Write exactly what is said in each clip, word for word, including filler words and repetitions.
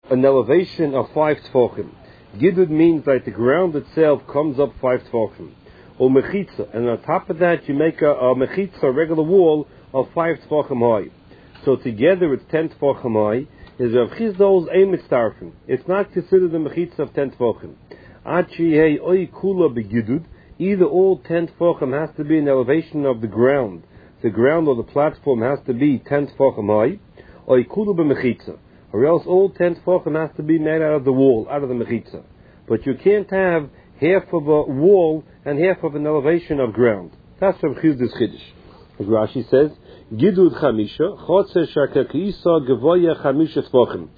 an elevation of five tefachim. Gidud means that the ground itself comes up five tefachim. Or mechitza, and on top of that you make a, a mechitza, a regular wall of five tefachim high. So together it's ten tefachim high. Is Rav Chizdol's aim mitzarfim. It's not considered a mechitza of ten tefachim. Achi hey oy kula begidud. Either all ten tefachim has to be an elevation of the ground. The ground or the platform has to be ten tefachim high. Oy kula b'mechitza. Or else all ten tefachim has to be made out of the wall, out of the mechitza. But you can't have half of a wall and half of an elevation of ground. That's Rav Chizdol's chiddush. As Rashi says, Gidud chamisha, chotzer shakakisa gevoya chamisha tefachim.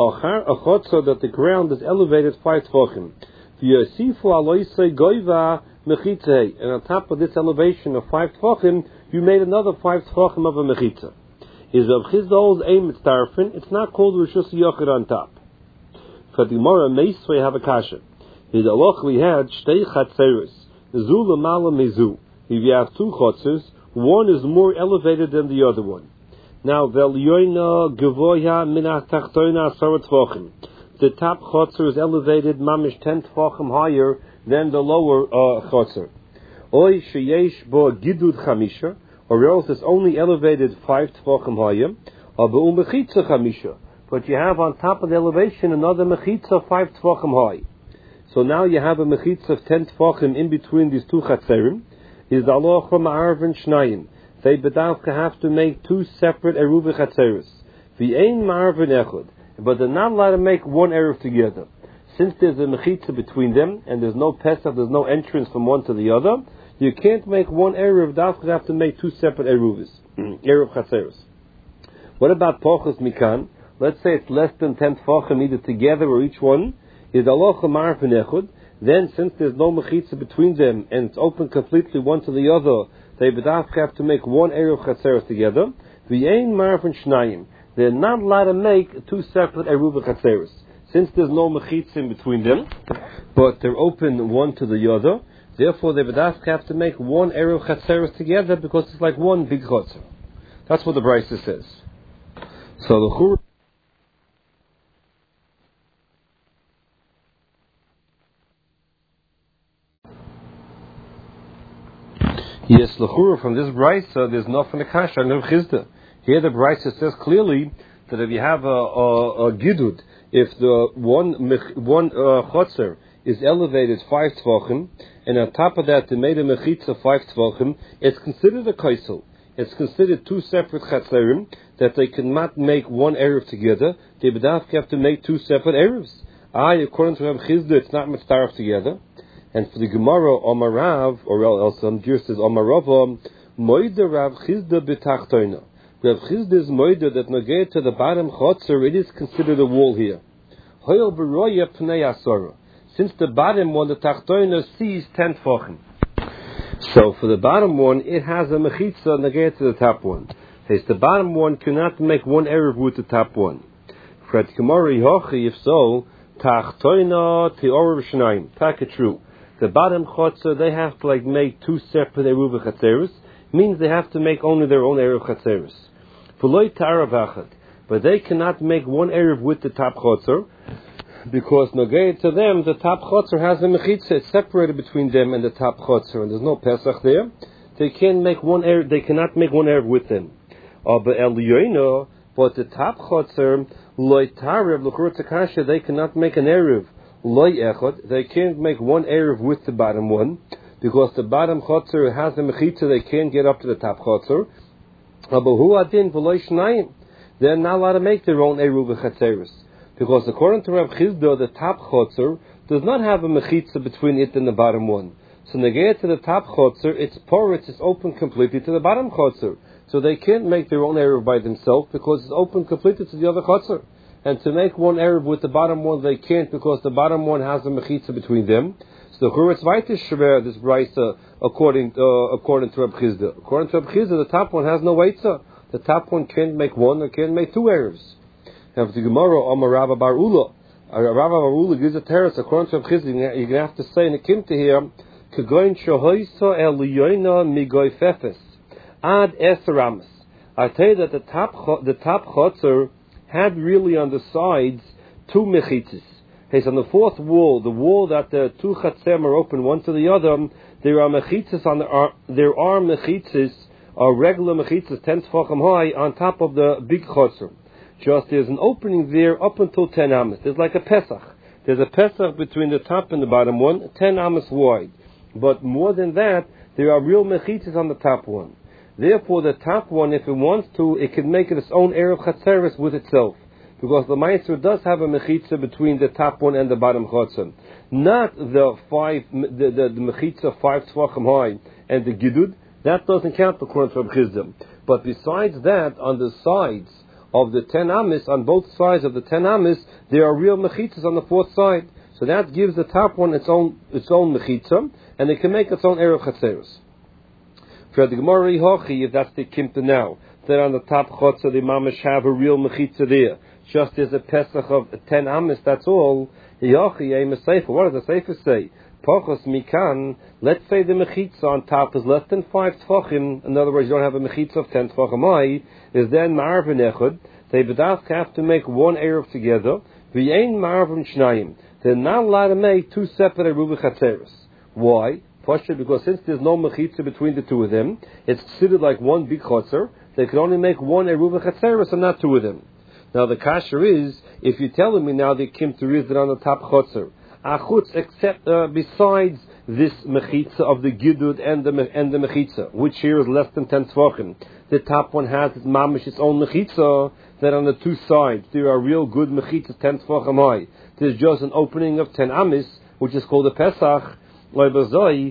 A chotzer that the ground is elevated five tefachim. V'yosifu aloisei goiva mechitzei. And on top of this elevation of five tefachim, you made another five tefachim of a mechitza. Is Rav Chizdol's aim mitzarfin? It's not called Rishus Yochid on top. For the Gemara Meisvei have a kasha. In the Aloch we had shtei chatzeres, zu lemala mezu. If you have two chotzers, one is more elevated than the other one. Now, v'elyoina gevoya minach tachtoina asara tefachim. The top chotzer is elevated mamish ten tefachim higher than the lower uh, chotzer. Oy sheyesh bo gidud chamisha, or else it's only elevated five tefachim higher. Abu mechitza chamisha, but you have on top of the elevation another mechitza five tefachim high. So now you have a mechitza of ten tefachim in between these two chatzerim. Is the alocha ma'arvin shnayim. They bedavka have to make two separate eruv chatzeros. V'ein ma'arvin echad. But they're not allowed to make one eruv together. Since there's a mechitza between them, and there's no pesach, there's no entrance from one to the other, you can't make one eruv, davka have to make two separate eruvs. Eruv chatzeros. What about pochos mikan? Let's say it's less than ten tefachim either together or each one. Is the alocha ma'arvin echad. Then, since there's no mechitza between them and it's open completely one to the other, they bedavka have to make one eruv chatzeros together. V'yein marvin shnayim. They're not allowed to make two separate eruv chatzeros. Since there's no mechitza in between them, but they're open one to the other, therefore they bedavka have to make one eruv chatzeros together because it's like one big chatzer. That's what the Brisa says. So the Chur. Yes, l'chura from this brisa, there's nothing to kash on Rav Chizda. Here the brisa says clearly that if you have a, a, a gidud, if the one one uh, chotzer is elevated five tefachim, and on top of that they made a mechitza five tefachim, it's considered a kaisel. It's considered two separate chatzerim that they cannot make one eruv together. They bedavka have to make two separate eruvs. Ah, according to Rav Chizda, it's not mitzaref together. And for the Gemara, Omar Rav, or else some Jews says Omar Rava, Moida Rav Chizda b'tachtoina. Rav Chizda's Moida that negate to the bottom chotzer, it is considered a wall here. Hoyel b'roya pnei asara. Since the bottom one, the tachtoina, sees ten tefachim. So for the bottom one, it has a mechitza negate to the top one. Says the bottom one cannot make one eruv with the top one. For the Gemara Yochi, if so, tachtoina te'or b'shnayim. Taka true. The bottom chotzer, they have to like make two separate eruv chatzeros. Means they have to make only their own eruv chatzeros. V'loi ta'arav achad, but they cannot make one eruv with the top chotzer because nogei to them the top chotzer has a mechitza. It's separated between them and the top chotzer, and there's no pesach there. They can't make one eruv. They cannot make one eruv with them. Uh, but el yoino, but the top chotzer loi ta'arav l'churut zakasha, they cannot make an eruv. Loy echad, they can't make one eruv with the bottom one because the bottom chotzer has a mechitza. They can't get up to the top chotzer. They're not allowed to make their own eruv chatzeros because according to Rav Chizda, the top chotzer does not have a mechitza between it and the bottom one. So when they get to the top chotzer, it's porous, it's open completely to the bottom chotzer. So they can't make their own eruv by themselves because it's open completely to the other chotzer. And to make one eruv with the bottom one, they can't because the bottom one has a mechitza between them. So the Churetz Vayter Shver, this brisa, according uh, according to Reb Chizda. According to Reb Chizda, the top one has no weitzah. The top one can't make one or can't make two eruvs. And for the Gemara, Amar Rabba Bar Ula, Rabba Bar Ula gives a terrace. According to Reb Chizda, you're going to have to say in the Kimta here, Kagoin Shahoisa El Liyoina Migoy Fefes Ad Eseramas. I tell you that the top the top chotzer had really on the sides two mechitzas. Okay, so on the fourth wall, the wall that the two chatzem are open one to the other, there are mechitzas on the, are, there are mechitzas, are regular mechitzas, ten tefachim high, on top of the big chotzer. Just there's an opening there up until ten amas. There's like a Pesach. There's a Pesach between the top and the bottom one, ten amas wide. But more than that, there are real mechitzas on the top one. Therefore, the top one, if it wants to, it can make it its own erev chatzeres with itself. Because the Meiser does have a mechitza between the top one and the bottom chotzer. Not the five, the, the, the mechitza five tvachim high and the gidud. That doesn't count according to Reb Chizda. But besides that, on the sides of the ten amis, on both sides of the ten amis, there are real mechitzas on the fourth side. So that gives the top one its own its own mechitza, and it can make its own erev chatzeres. For the Gemara Hochi, if that's the kimta now, that on the top chotzer the mamish have a real mechitza there. Just as a Pesach of ten amis, that's all. Yochi aim a sefer. What does the sefer say? Pochos mikan. Let's say the mechitza on top is less than five tefachim. In other words, you don't have a mechitza of ten tefachim high. Is then marvin echad. They b'dafka have to make one erev together. V'yein marvin shnayim. They're not allowed to make two separate eruv chatzeres. Why? Because since there's no mechitza between the two of them, it's considered like one big chotzer. They can only make one eruv chatzeres and not two of them. Now the kasher is, if you're telling me now the kimter is that on the top chotzer, achutz, except uh, besides this mechitza of the gidud and the and the mechitza, which here is less than ten tvachim, the top one has its mamish its own mechitza. That on the two sides there are real good mechitzas ten tvachim high. There's just an opening of ten amis, which is called a Pesach. Loibazoi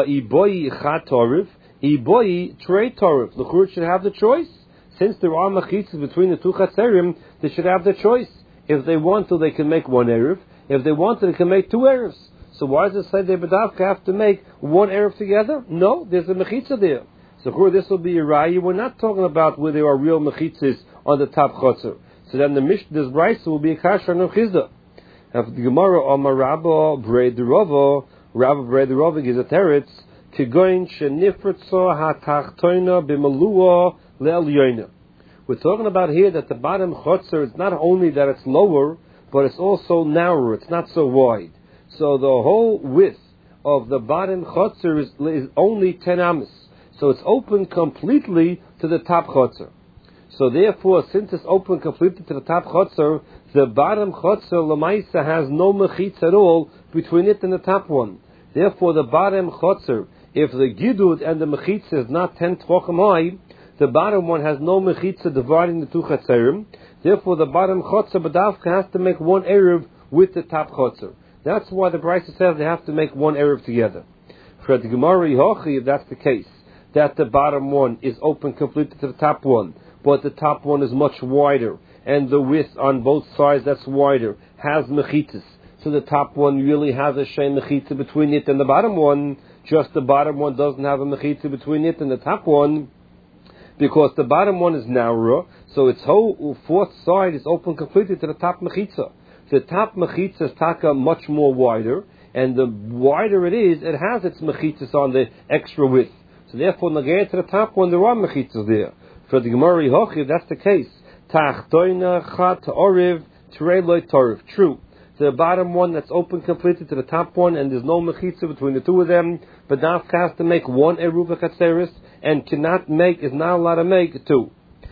iboi chat torif, iboi trei torif. The church should have the choice. Since there are mechitzas between the two chatzerim, they should have the choice. If they want to, they can make one erev. If they want to, they can make two erevs. So why does it say they bedavka have to make one erev together? No, there's a mechitza there. So this will be a raya. We're not talking about where there are real mechitzas on the top chotzer. So then the Mishnah, this brayso will be a kasher no chizda. After the Gemara, Amar Rabba Brei Derova, Rabba Brei Derova gives a teretz, Kigoin shenifritzo hatachtoina b'malua le'elyoina. We're talking about here that the bottom chotzer is not only that it's lower, but it's also narrower. It's not so wide. So the whole width of the bottom chotzer is, is only ten amis. So it's open completely to the top chotzer. So therefore, since it's open completely to the top chotzer, the bottom chotzer lemaisa has no mechitz at all between it and the top one. Therefore, the bottom chotzer, if the gidud and the mechitz is not ten tvachim high, the bottom one has no mechitza dividing the two chatzerim. Therefore, the bottom chotzer badavka has to make one erev with the top chotzer. That's why the brayso says they have to make one erev together. For the Gemara Hochi, if that's the case, that the bottom one is open completely to the top one, but the top one is much wider, and the width on both sides that's wider has mechitzas. So the top one really has a shein mechitza between it and the bottom one. Just the bottom one doesn't have a mechitza between it and the top one, because the bottom one is narrower, so its whole fourth side is open completely to the top mechitza. The top mechitza is taka much more wider, and the wider it is, it has its mechitzas on the extra width. So therefore, negay to the top one, there are mechitzas there. For the Gemara Hochi, that's the case. Tachtoina chat oriv trei loy torif. True. The bottom one that's open completely to the top one, and there's no mechitza between the two of them, but now has to make one eruva katzeris, and cannot make, is not allowed to make two.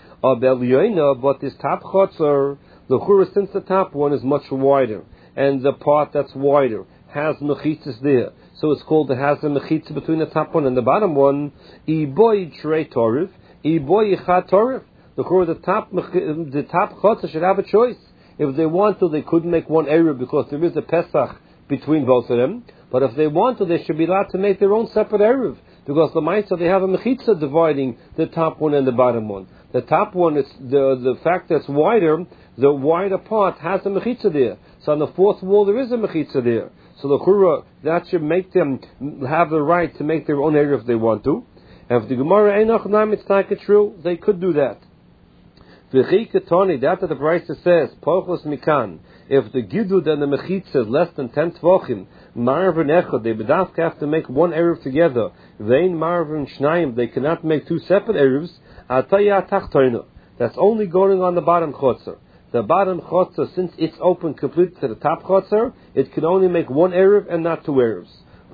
But this top chotzer, the chura, since the top one is much wider, and the part that's wider has mechitzas there, so it's called it has a mechitza between the top one and the bottom one. Iboy trei torif, iboy chat torif. The chura, the top the top chotzer should have a choice. If they want to, they could make one erev because there is a Pesach between both of them. But if they want to, they should be allowed to make their own separate erev, because the Ma'aseh, they have a mechitza dividing the top one and the bottom one. The top one is the the fact that's wider. The wider part has a mechitza there. So on the fourth wall there is a mechitza there. So the chura, that should make them have the right to make their own erev if they want to. And if the Gemara Einach Nam, it's like it's true, they could do that. V'chikatoni, that the brayso says, Pochos mikan, if the gidud and the mechitza is less than ten tvachim, marvin echad, they bedavka have to make one erev together. Vein marvin shnayim, they cannot make two separate erevs. Ataya tachtoina, that's only going on the bottom chotzer. the bottom chotzer, since it's open completely to the top chotzer, it can only make one erev and not two erevs.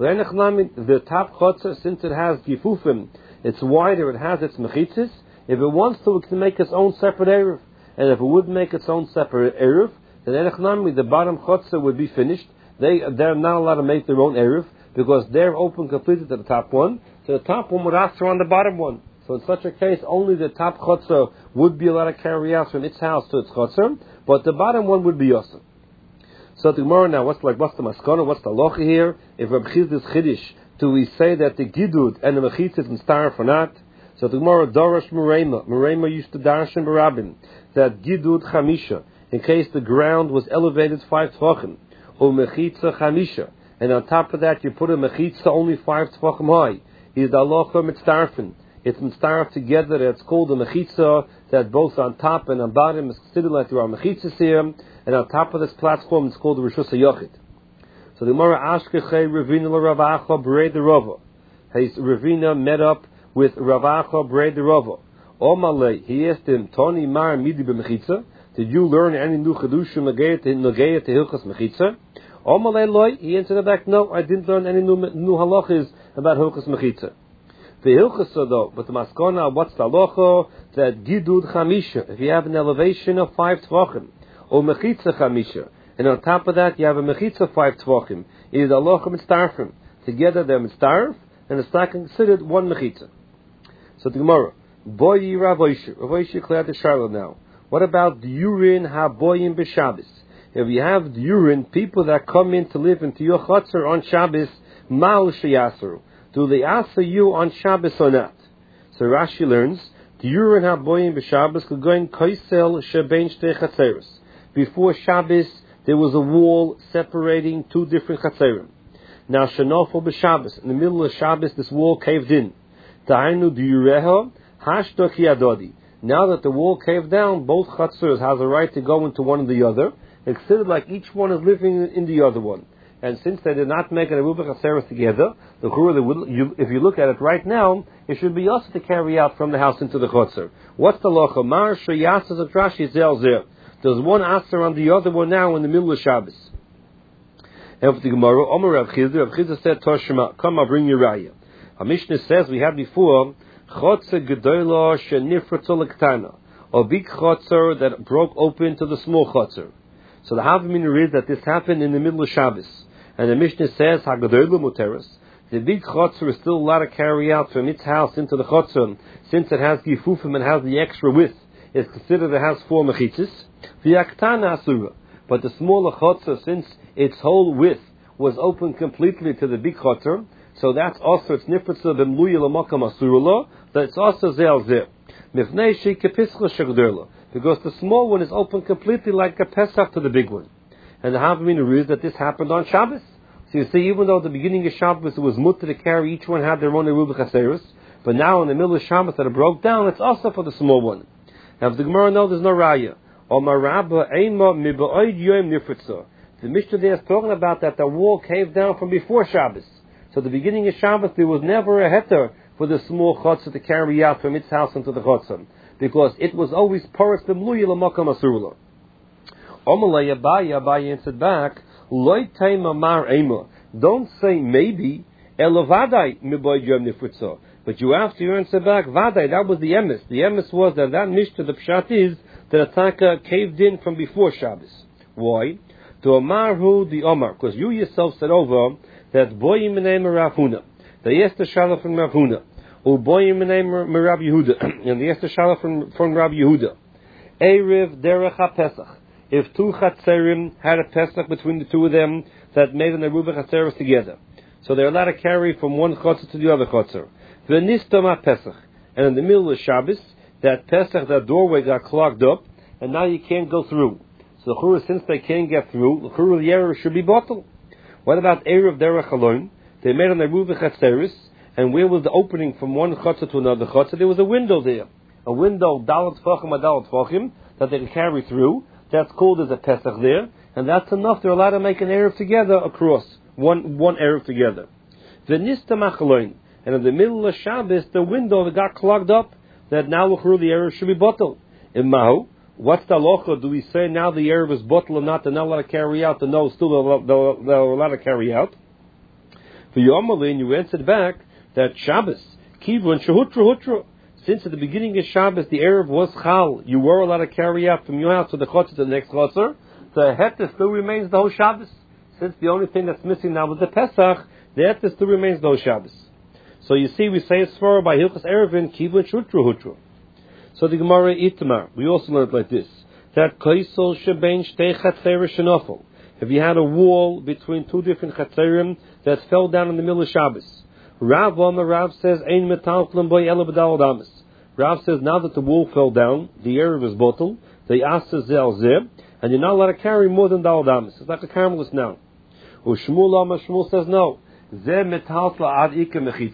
The top chotzer, since it has gifufim, it's wider, it has its mechitzis. If it wants to, it can make its own separate erev. And if it would make its own separate erev, then enechnami, the bottom chotzer would be finished. They they're not allowed to make their own erev because they're open completely to the top one. So the top one would answer on the bottom one. So in such a case, only the top chotzer would be allowed to carry out from its house to its chotzer, but the bottom one would be yosim. So the Gemara now, what's like what's the maskana? What's the locha here? If Reb Chizda's chiddush, do we say that the gidud and the mechitzas and starf or not? So the Gemara darash merema. Merema used to darshan barabin that gidud chamisha, in case the ground was elevated five tvachim, or mechitza chamisha, and on top of that you put a mechitza only five tvachim high. Is the halacha mitzdarfen? It's mitzdarf together. That's called a mechitza. That both on top and on bottom is considered like there are mechitzas here, and on top of this platform it's called the rishus hayochid. So the Gemara ashkechei Ravina l'Rav Acha b'rei derova. His Ravina met up with Rav Acha b'rei derova. Omalei, he asked him, Toni mar midi b'mechitza. Did you learn any new chedushim nageya to hilchas mechitza? Omalei loy, he answered back, no, I didn't learn any new new halachas about hilchas mechitza. The hilchas though, but the maskana, what's the halacha? That gidud chamisha, if you have an elevation of five tvachim, or mechitza chamisha, and on top of that you have a mechitza five tvachim, is the halacha mitzdarfim. Together they're mitzdarf, and it's not considered one mechitza. So the Gemara, boyi Rav Oisher, Rav Oisher cleared the Charlotte now. What about the urine haboyim b'Shabbos? If you have the urine, people that come in to live into your chutzner on Shabbos, ma'al sheyasaru. Do they answer you on Shabbos or not? So Rashi learns, the urine haboyim b'Shabbos could go in koisel shebein shtei chatzeros. Before Shabbos, there was a wall separating two different chatzerim. Now shenofel b'Shabbos, in the middle of Shabbos, this wall caved in. Ta'aynu diureha hashto ki adodi. Now that the wall caved down, both chatzers has a right to go into one or the other. It's considered like each one is living in the other one. And since they did not make an aruba chaseres together, the chura, if you look at it right now, it should be also to carry out from the house into the chotzer. What's the locha? Mar sheyasas of Rashi zel zer. There's one aser on the other one now in the middle of Shabbos. And for the Gemara, Omer Rav Chizda, Rav Chizda said, Toshima, come, I'll bring you raya. Our Mishnah says, we had before, Chotzer gedola shenifratza l'ktana, a big chotzer that broke open to the small chotzer. So the Havamina is that this happened in the middle of Shabbos, and the Mishnah says hagedola muteres. The big chotzer is still allowed to carry out from its house into the chotzer, since it has gifufim and has the extra width. It's considered it has four mechitzis. V'yaktana asura, but the smaller chotzer, since its whole width was open completely to the big chotzer, so that's also it's nifratza b'mluya l'makam asurula. That it's also zel zer. Mifnei sheikepischla shegderla, because the small one is open completely like a pesach to the big one. And the Havamina is that this happened on Shabbos. So you see, even though at the beginning of Shabbos it was mutter to carry, each one had their own eruba chaseris, but now in the middle of Shabbos that it broke down, it's also for the small one. Now, if the Gemara knows there's no raya. The Mishnah there is talking about that the wall caved down from before Shabbos. So at the beginning of Shabbos there was never a heter for the small chotzer to carry out from its house into the chotzer, because it was always porous b'mluya l'makam asurula. Omalei Abaye, Abaye answered back, Loi teima mar ema. Don't say maybe, elo vadai miboy yom nifritza. But you have to answer back, vadai, that was the emes. The emes was that that Mishnah, the pshat is, that Ataka caved in from before Shabbos. Why? To Omarhu the Omar, because you yourself said over that boyim name Rav Huna. They asked the shalach from Rav Huna. Or boyim name Rav Yehuda. And they asked the shalach from, from Rav Yehuda. Erev derech ha-pesach. If two chatzerim had a pesach between the two of them that made an aruba chatzeros together, so they're allowed to carry from one chotzer to the other chotzer. V'nistam ha-pesach. And in the middle of Shabbos, that pesach, that doorway got clogged up, and now you can't go through. So the chura, since they can't get through, the chura the error should be bottled. What about erev derech alone? They made an aruba chatzeros, and where was the opening from one chotzer to another chotzer? There was a window there, a window dalat tfachim adalat tfachim that they could carry through. That's called as a pesach there, and that's enough. They're allowed to make an erev together across one one erev together. The nistam achaloin, and in the middle of Shabbos, the window that got clogged up, that now the erev should be bottled. In mahu What's the halacha? Do we say now the Erev is bottle or not? They're not allowed to carry out. The no, still they're, they're, they're allowed to carry out. For Yomalin, you answered back that Shabbos, Kivun, Shehutra, Hutra. Since at the beginning of Shabbos, the Erev was Chal, you were allowed to carry out from your house to the Chotzer to the next Chotzer. The Heter still remains the whole Shabbos. Since the only thing that's missing now is the Pesach, the Heter still remains the whole Shabbos. So you see, we say a svara by Hilchas Erevin, Kivun, Shutru, Hutru. So the Gemara Itamar, we also learned like this, that Kaisel Shebein Shtei Chatzer Shenofel. If you had a wall between two different Chatzerim that fell down in the middle of Shabbos, Rav Omer, Rav says, Ein metalklem boy ela b'dal damas. Rav says, now that the wall fell down, the Erev is bottled, they asked zel zeh, and you're not allowed to carry more than dal damas. It's like a carmelist now. Or Shmuel Omer, Shmuel says, no. Zeh metalkla ad ike mechitza.